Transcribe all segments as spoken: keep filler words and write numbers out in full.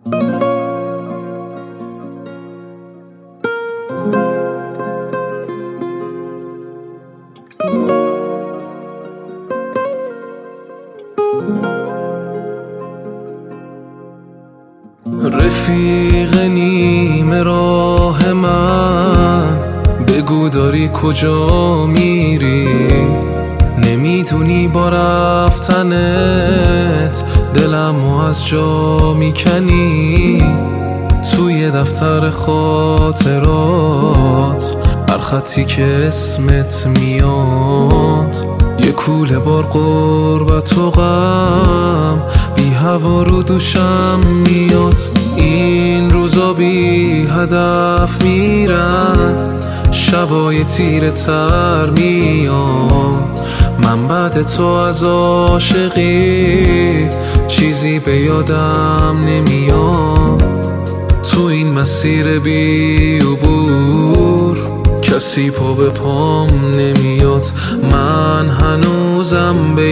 رفیق نیمه راه من، بگو داری کجا میری؟ نمیدونی با رفتنت دلمو از جا میکنی. توی دفتر خاطرات هر خطی که اسمت میاد یه کوله بار غربت و غم بی هوا رو دوشم میاد. این روزا بی هدف میرن، شبای تیره تر میان. من بعد تو از عاشقی چیزی به یادم نمیاد. تو این مسیر بی عبور کسی پا به پام نمیاد. من هنوزم به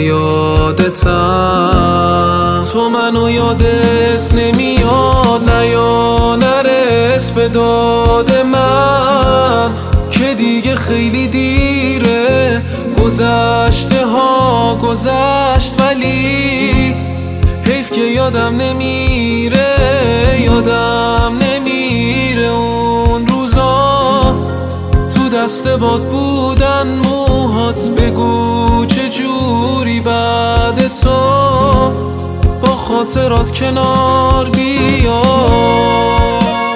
یادتم، تو منو یادت نمیاد. نیا نرس به داد من که دیگه خیلی دیره. گذشته ها گذشت ولی حیف که یادم نمیره. یادم نمیره اون روزا تو دست باد بودن موهات. بگو چجوری بعد تو با خاطرات کنار بیاد.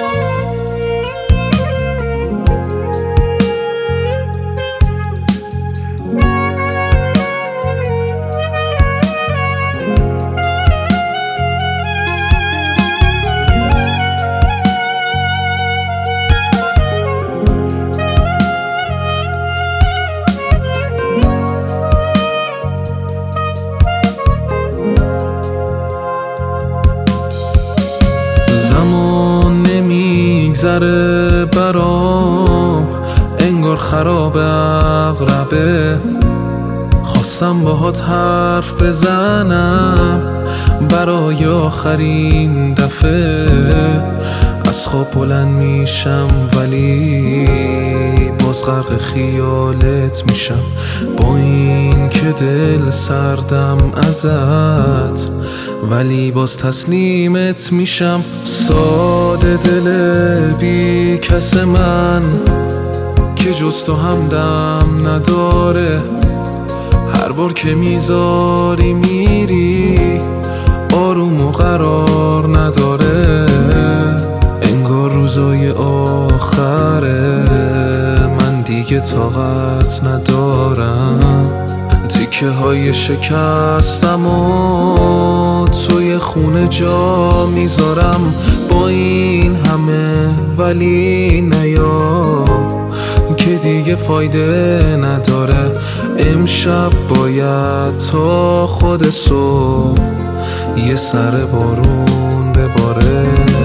نمیگذره برام انگار خراب عقربه. خواستم باهات حرف بزنم برای آخرین دفعه. از خواب بلند میشم ولی باز غرق خیالت میشم. با این که دل سردم ازت ولی باز تسلیمت میشم. ساده دل بی کس من که جز تو همدم نداره. هر بار که میذاری میری آروم و قرار نداره. انگار روزای آخره من دیگه طاقت ندارم. تیکه های شکستم و توی خونه جا میذارم. با این همه ولی نیا که دیگه فایده نداره. امشب باید تا خود صبح یه سر بارون بباره.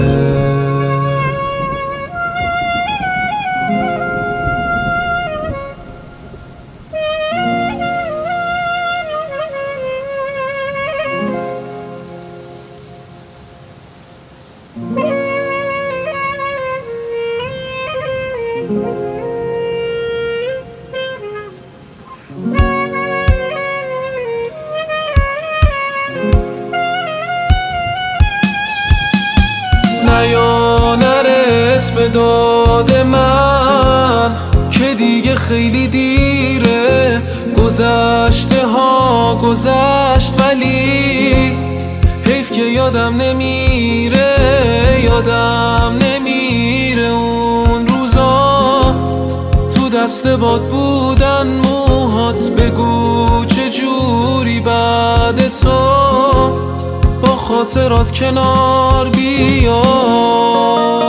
نیا نرس به داد من که دیگه خیلی دیره. گذشته ها گذشت ولی حیف که یادم نمیره. یادم نمیره اون روزا تو دست باد بودن موهات. بگو چجوری بعد تو با خاطرات کنار بیاد.